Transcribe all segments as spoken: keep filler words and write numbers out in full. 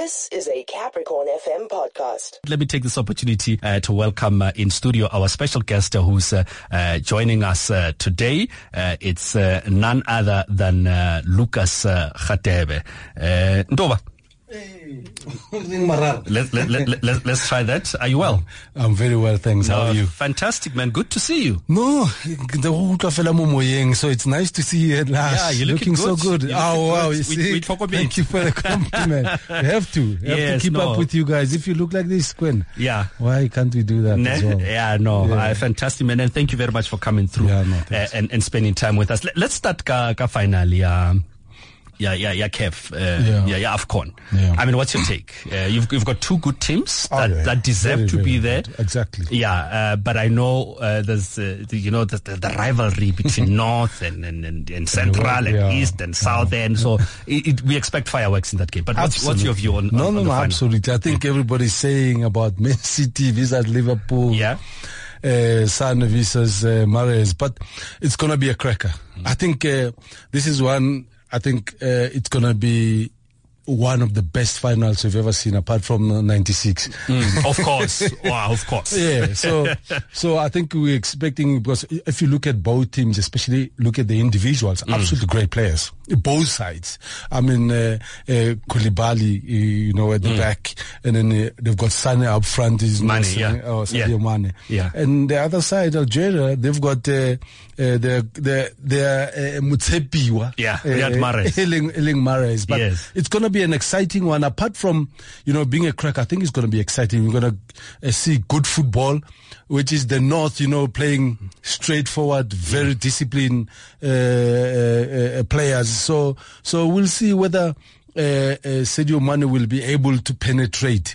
This is a Capricorn F M podcast. Let me take this opportunity uh, to welcome uh, in studio our special guest uh, who's uh, uh, joining us uh, today. Uh, it's uh, none other than uh, Lucas uh, Radebe. Uh, Ndoba. Hey. let, let, let, let, let's try that. Are you well? I'm very well, thanks. How no, are you? Fantastic, man. Good to see you. No, so it's nice to see you at last. Yeah, you're looking, looking good. so good. You're oh, wow. good. You see? Wait, wait Thank you for the compliment. We have to. We have yes, to keep no. up with you guys. If you look like this, Quinn, yeah. why can't we do that ne- as well? Yeah, no. Yeah. Uh, fantastic, man. And thank you very much for coming through yeah, no, uh, and, and spending time with us. Let, let's start ka, ka finally. Um, Yeah, yeah, yeah, Kev. Uh, yeah. yeah, yeah, AFCON. Yeah. I mean, what's your take? Uh, you've you've got two good teams that, oh, yeah. that deserve very, to very be good. there. Exactly. Yeah, uh, but I know uh, there's uh, the, you know the, the, the rivalry between North and and, and, and Central and, yeah. East and South yeah. End. So it, it, we expect fireworks in that game. But what's, what's your view on? No, on, no, on no, the absolutely. I think everybody's saying about Man City versus Liverpool. Yeah. Uh, San versus uh, Mahrez, but it's gonna be a cracker. Mm. I think uh, this is one. I think uh, it's going to be one of the best finals we've ever seen, apart from ninety-six. Mm, of course. Wow, of course. Yeah, so so I think we're expecting, because if you look at both teams, especially look at the individuals, mm. absolutely great players, both sides. I mean, uh, uh, Koulibaly, you know, at the mm. back, and then uh, they've got Sane up front. Is Mane, Sane, yeah. Oh, Sadio yeah. Mane. Yeah. And the other side, Algeria, they've got uh, uh, their their their uh, Mutsepiwa. Yeah, Riyad Mahrez. Eling, Eling Mahrez. But yes. it's going to be an exciting one. Apart from, you know, being a crack, I think it's going to be exciting. We're going to uh, see good football, which is the North, you know, playing straightforward, very disciplined uh, uh, uh, players. So, so we'll see whether uh, uh, Sadio Mane will be able to penetrate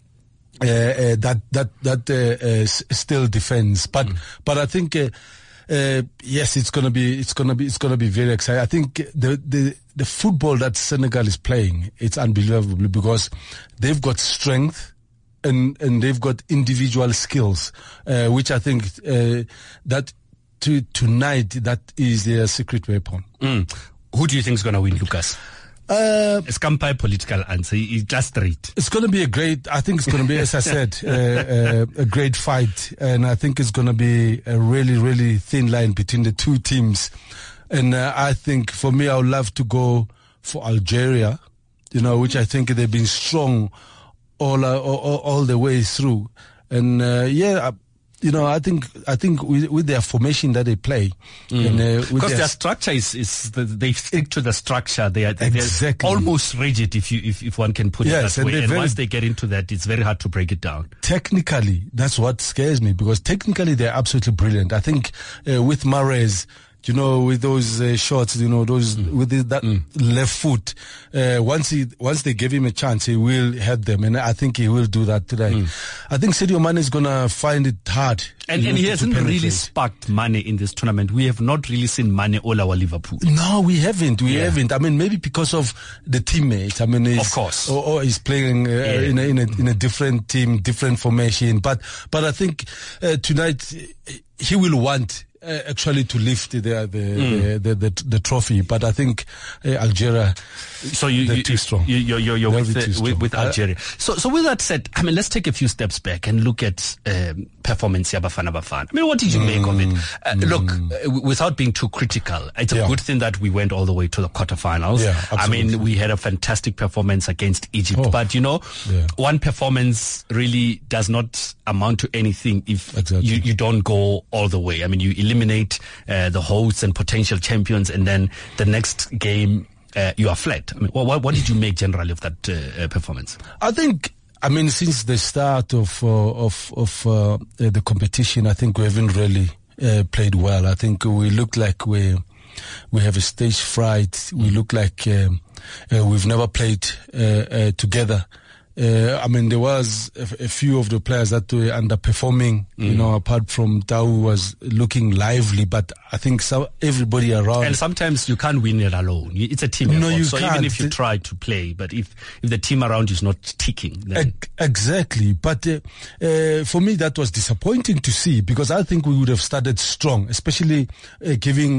uh, uh, that that that uh, uh, s- still defense. But mm. but I think. Uh, Uh, yes, it's gonna be, it's gonna be, it's gonna be very exciting. I think the, the, the football that Senegal is playing, it's unbelievable, because they've got strength and, and they've got individual skills, uh, which I think, uh, that to, tonight, that is their secret weapon. Mm. Who do you think is gonna win, Lucas? Uh, it's come by political answer. It's just straight. It's going to be a great, I think it's going to be, as I said, uh, uh, a great fight. And I think it's going to be a really, really thin line between the two teams. And uh, I think for me, I would love to go for Algeria, you know, which I think they've been strong all, uh, all, all the way through. And, uh, yeah, you know, I think I think with, with their formation that they play, mm. and, uh, because their, their structure is, is the, they stick to the structure. They are exactly. almost rigid, if you if, if one can put yes, it that and way. And very, once they get into that, it's very hard to break it down. Technically, that's what scares me, because technically they're absolutely brilliant. I think uh, with Mahrez, you know, with those uh, shots, you know, those mm. with the, that mm. left foot, uh, once he once they give him a chance, he will help them, and I think he will do that today. Mm. I think Sadio Mane is gonna find it hard, and, and he hasn't really sparked Mane in this tournament. We have not really seen Mane all our Liverpool. No, we haven't. We yeah. haven't. I mean, maybe because of the teammates. I mean, of course, or, or he's playing uh, yeah. in, a, in a in a different team, different formation. But but I think uh, tonight he will want. Uh, actually to lift the the, mm. the, the, the the trophy, but I think uh, Algeria. So you they're you, too strong. You, you're you're, you're with, the, with, with Algeria. Uh, so so with that said, I mean, let's take a few steps back and look at um, performance ya Bafana Bafana. I mean, what did you mm. make of it? Uh, mm. Look, uh, w- without being too critical, it's a yeah. good thing that we went all the way to the quarterfinals. Yeah, I mean, we had a fantastic performance against Egypt, oh. but you know, yeah. one performance really does not amount to anything if exactly. you, you don't go all the way. I mean, you eliminate. Uh, the hosts and potential champions, and then the next game uh, you are flat. I mean, what, what did you make generally of that uh, uh, performance? I think, I mean, since the start of uh, of of uh, the competition, I think we haven't really uh, played well. I think we look like we we have a stage fright. We look like um, uh, we've never played uh, uh, together. Uh, I mean, there was a, a few of the players that were underperforming, mm. you know, apart from Tau, who was looking lively, but I think so, everybody around. And sometimes you can't win it alone. It's a team no, effort. You so can't. Even if you try to play, but if, if the team around you is not ticking, then. Exactly. But uh, uh, for me, that was disappointing to see, because I think we would have started strong, especially uh, giving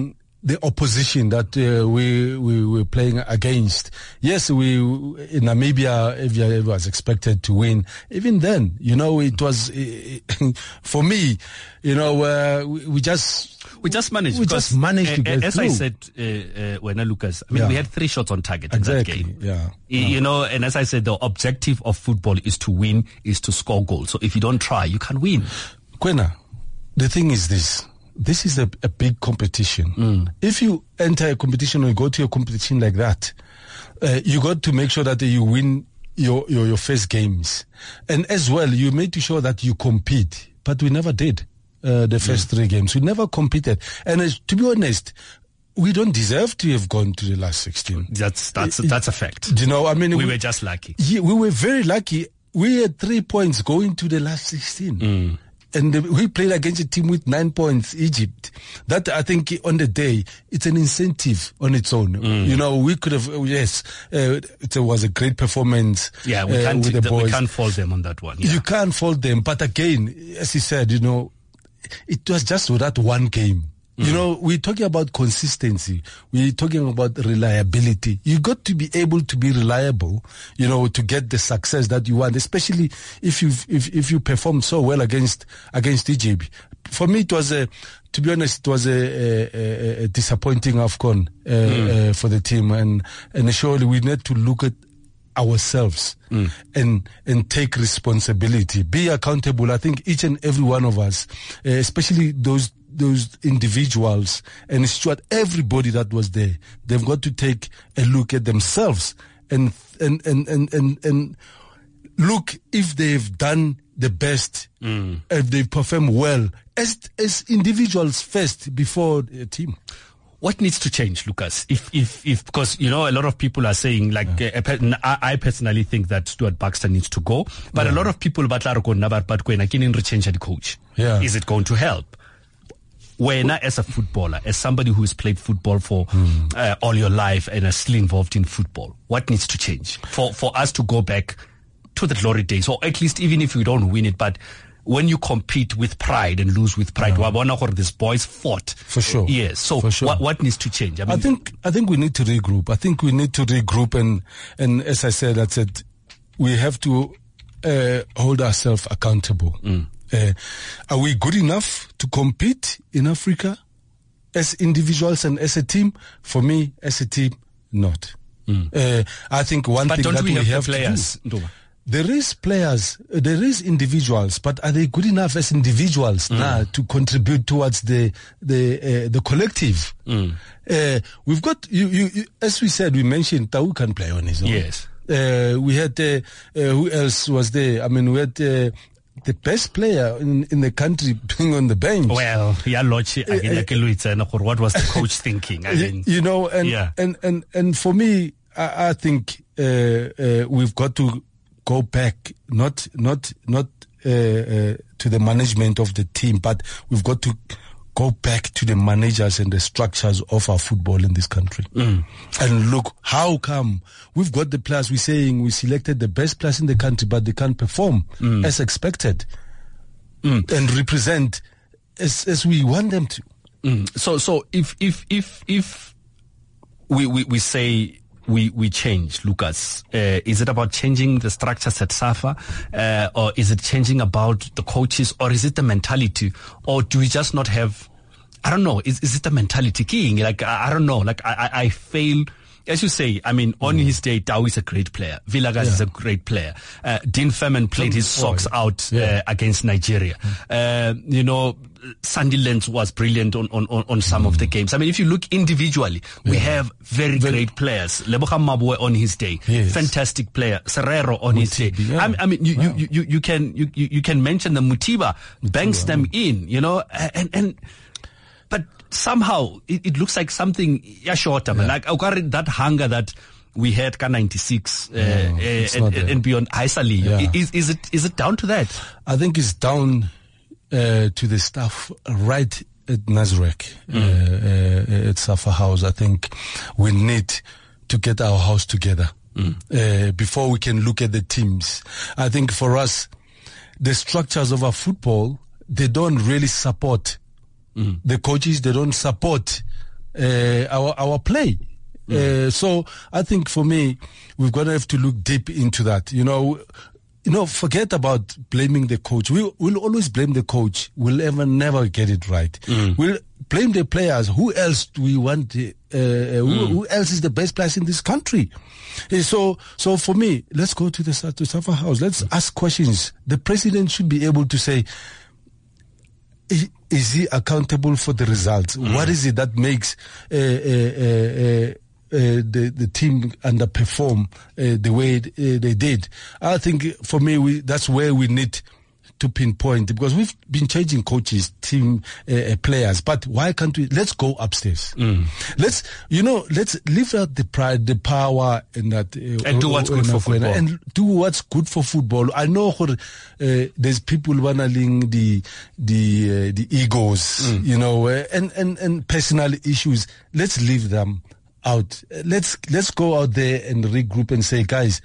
the opposition that uh, we we were playing against. Yes, we in Namibia, it was expected to win. Even then, you know, it was uh, for me, you know, uh, we, we just we just managed. We just managed uh, to get as through. I said, uh, uh, when Lucas, I mean, yeah. we had three shots on target exactly. in that game. Yeah, you, yeah. you know, and as I said, the objective of football is to win, is to score goals. So if you don't try, you can't win. Kwena, the thing is this. This is a, a big competition. Mm. If you enter a competition or you go to a competition like that, uh, you got to make sure that you win your, your, your first games. And as well, you made sure that you compete. But we never did uh, the first mm. three games. We never competed. And uh, to be honest, we don't deserve to have gone to the last sixteen. That's that's that's a fact. Do you know, I mean, we, we were just lucky. Yeah, we were very lucky. We had three points going to the last sixteen. Mm. And we played against a team with nine points, Egypt. That, I think, on the day, it's an incentive on its own. Mm. You know, we could have, yes, uh, it was a great performance. Yeah, we can't, uh, with the the, boys. we can't fault them on that one. Yeah. You can't fault them. But again, as you said, you know, it was just that one game. You know, we're talking about consistency. We're talking about reliability. You got to be able to be reliable, you know, to get the success that you want, especially if you if if you perform so well against against Egypt. For me, it was a, to be honest, it was a, a, a disappointing AFCON uh, mm. uh, for the team, and and surely we need to look at ourselves mm. and and take responsibility, be accountable. I think each and every one of us, uh, especially those those individuals and Stuart, everybody that was there, they've got to take a look at themselves and and and and and, and look if they've done the best, mm. if they perform well as as individuals first before a team. What needs to change, Lucas? If, if, if, because, you know, a lot of people are saying, like, yeah. uh, I personally think that Stuart Baxter needs to go, but yeah. a lot of people, but change the coach. Yeah. Is it going to help? When, as a footballer, as somebody who has played football for mm. uh, all your life and is still involved in football, what needs to change for, for us to go back to the glory days, or at least even if we don't win it, but when you compete with pride and lose with pride, yeah. these boys fought for sure. Yes. So for sure. what what needs to change? I, mean, I think I think we need to regroup. I think we need to regroup, and and as I said, I said we have to uh, hold ourselves accountable. Mm. Uh, are we good enough to compete in Africa as individuals and as a team? For me, as a team, not. Mm. Uh, I think one but thing don't that we, we have, have the players, to do. There is players, there is individuals, but are they good enough as individuals mm. now to contribute towards the the uh, the collective? Mm. Uh, we've got you, you, you, as we said, we mentioned Tau can play on his own. Yes. Uh, we had uh, uh, who else was there? I mean, we had uh, the best player in, in the country being on the bench. Well, yeah, Lochi, uh, uh, what was the coach thinking? I mean, you know, and yeah. and, and and for me, I, I think uh, uh, we've got to go back, not not not uh, uh, to the management of the team, but we've got to go back to the managers and the structures of our football in this country. Mm. And look, how come we've got the players, we're saying we selected the best players in the country, but they can't perform mm. as expected mm. and represent as as we want them to. Mm. So so if if if if we we, we say We we change, Lucas. Uh, is it about changing the structures at SAFA, uh, or is it changing about the coaches, or is it the mentality, or do we just not have? I don't know. Is is it the mentality king? Like I, I don't know. Like I I, I fail. As you say, I mean, on mm. his day, Tau is a great player. Villegas yeah. is a great player. Uh, Dean Furman played his socks out yeah. uh, against Nigeria. Mm. Uh, you know, Sandy Lenz was brilliant on, on, on some mm. of the games. I mean, if you look individually, yeah. we have very, very great players. Leboga Mabwe on his day, yes. fantastic player. Serrero on Mutiba, his day. Yeah. I, I mean, you, wow. you, you, you can you, you can mention the Mutiba, Mutiba banks them in, you know, and and but somehow it, it looks like something yeah, short term. Yeah. Like that hunger that we had K ninety-six uh, no, uh, and, and beyond Aisali. Yeah. Is is it is it down to that? I think it's down uh, to the staff right at Nasrec, mm. uh, uh, at Safa House. I think we need to get our house together mm. uh, before we can look at the teams. I think for us, the structures of our football, they don't really support Mm. the coaches. They don't support uh, our our play. Mm. Uh, so I think for me, we're going to have to look deep into that. You know, you know, forget about blaming the coach. We will always blame the coach. We'll ever never get it right. Mm. We'll blame the players. Who else do we want? Uh, mm. who, who else is the best player in this country? Uh, so, so for me, let's go to the to Safa House. Let's mm. ask questions. The president should be able to say, Is, is he accountable for the results? Mm. What is it that makes uh, uh, uh, uh, the the team underperform uh, the way it, uh, they did? I think for me, we, that's where we need to pinpoint, because we've been changing coaches, team uh, players, but why can't we? Let's go upstairs. Mm. Let's, you know, let's leave out the pride, the power, and that uh, and do what's good for football. And do what's good for football. I know uh, there's people wanting the the uh, the egos, mm. you know, uh, and and and personal issues. Let's leave them out. Let's let's go out there and regroup and say, guys,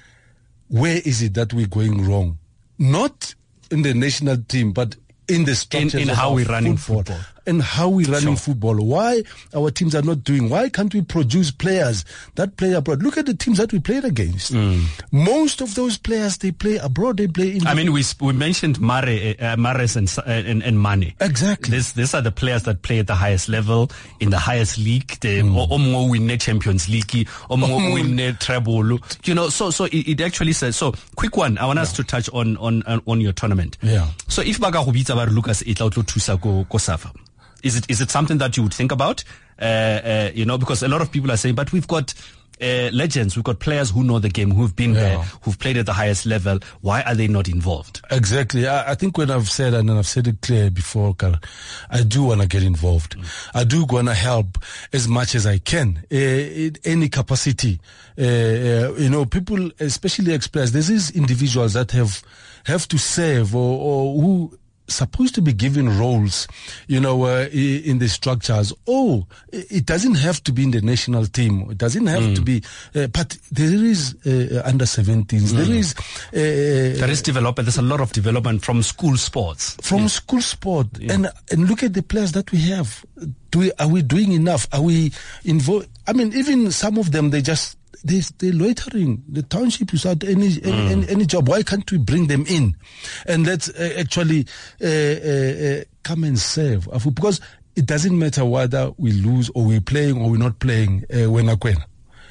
where is it that we're going wrong? Not in the national team, but in the structures in, in of how we're running football, football. And how we're running Sure. football. Why our teams are not doing? Why can't we produce players that play abroad? Look at the teams that we played against. Mm. Most of those players, they play abroad. They play in. I mean, we we mentioned Mare, uh, Mares and and, and Mane. Exactly. This, these are the players that play at the highest level in the highest league. They mm. win the Champions League, or win the treble. You know, so so it, it actually says. So, quick one. I want yeah. us to touch on on on your tournament. Yeah. So, if Baga Hubita Bar Lucas Itauto Tusa go go Safa. Is it is it something that you would think about? Uh, uh, you know, because a lot of people are saying, but we've got uh, legends, we've got players who know the game, who've been yeah. there, who've played at the highest level. Why are they not involved? Exactly. I, I think when I've said, and I've said it clear before, Carl, I do want to get involved. Mm. I do want to help as much as I can, uh, in any capacity. Uh, uh, you know, people especially express, there's these individuals that have have to serve or, or who supposed to be given roles, you know, uh, in the structures. Oh, it doesn't have to be in the national team. It doesn't have mm. to be, uh, but there is uh, under seventeens. Mm. There is, uh, there is development. There's a lot of development from school sports. From yeah. school sport, yeah. and and look at the players that we have. Do we, are we doing enough? Are we involved? I mean, even some of them, they just. They, they're loitering. The township is out any, mm. any, any any job. Why can't we bring them in? And let's uh, actually uh, uh, uh, come and serve. Because it doesn't matter whether we lose or we're playing or we're not playing uh, Wenakwena.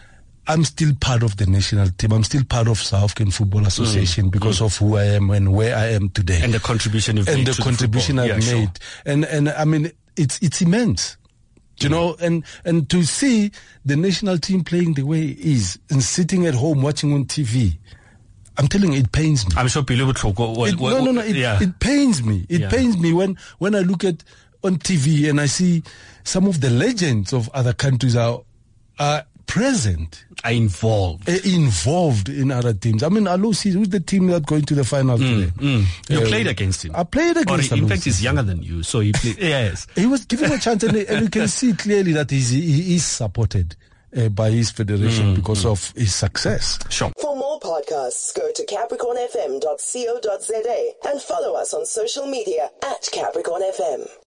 I'm still part of the national team. I'm still part of South African Football Association mm. because mm. of who I am and where I am today. And the contribution you've and made the to contribution the I've yeah, made. Sure. And, and I mean, it's, it's immense. You know, and, and to see the national team playing the way it is and sitting at home watching on T V, I'm telling you, it pains me. I'm sure people would talk. Well, it, well, no, no, no. It, yeah. it pains me. It yeah. pains me when, when I look at on T V and I see some of the legends of other countries are, are present. Are involved. Uh, involved in other teams. I mean, Alusi, who's the team that's going to the final mm, today? Mm. You uh, played against him. I played against him. In fact, he's younger than you, so he played. Yes. He was given a chance, and, and you can see clearly that he's, he is supported uh, by his federation mm, because mm. of his success. Sure. For more podcasts, go to capricorn f m dot co dot z a and follow us on social media at Capricorn F M.